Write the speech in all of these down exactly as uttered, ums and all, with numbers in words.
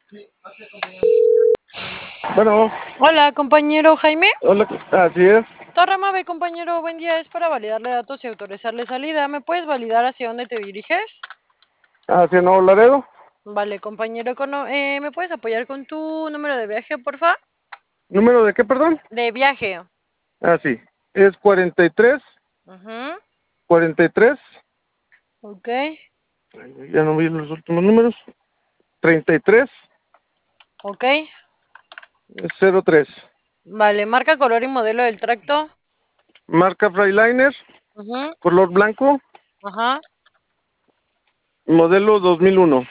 Bueno, Hola, compañero Jaime. hola, así es. Torramave, compañero, buen día. Es para validarle datos y autorizarle salida. ¿Me puedes validar hacia dónde te diriges? Hacia Nuevo Laredo. Vale, compañero, cono- eh, ¿me puedes apoyar con tu número de viaje, porfa? ¿Número de qué, perdón? De viaje. Ah, sí. Es cuarenta y tres, Ajá. cuarenta y tres. Ok. Ay, ya no vi los últimos números. treinta y tres, Ok. cero tres. Vale, marca, color y modelo del tracto. Marca Freightliner, Ajá. color blanco, Ajá. modelo dos mil uno.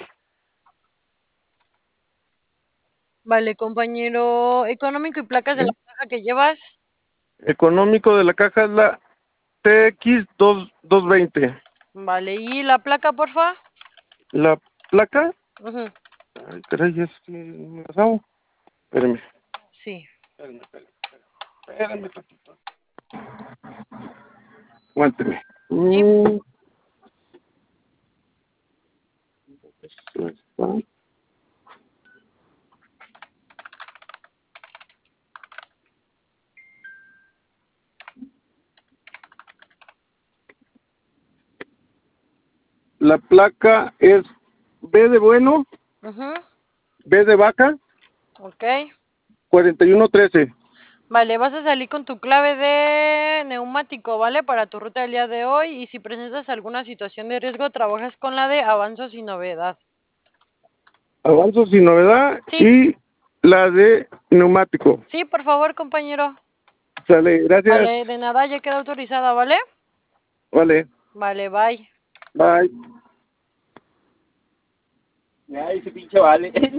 Vale, compañero. Económico y placas de la caja que llevas. Económico de la caja es la T X doscientos veinte. Vale, ¿y la placa, porfa? La placa. Ajá. Ay, caray, es que no me la sabo. Espérame. Sí. Espérame, espérame. Espérame tantito. Aguánteme. Sí. Mm, esto está. La placa es B de bueno, Ajá. B de vaca, Ok. cuarenta y uno trece. Vale, vas a salir con tu clave de neumático, ¿vale? Para tu ruta del día de hoy. Y si presentas alguna situación de riesgo, trabajas con la de avanzo sin novedad. Avanzo sin novedad Sí, y la de neumático. sí, por favor, compañero. Sale, gracias. Vale, de nada, ya queda autorizada, ¿vale? Vale, Vale, bye. bye. Ay, ese pinche vale.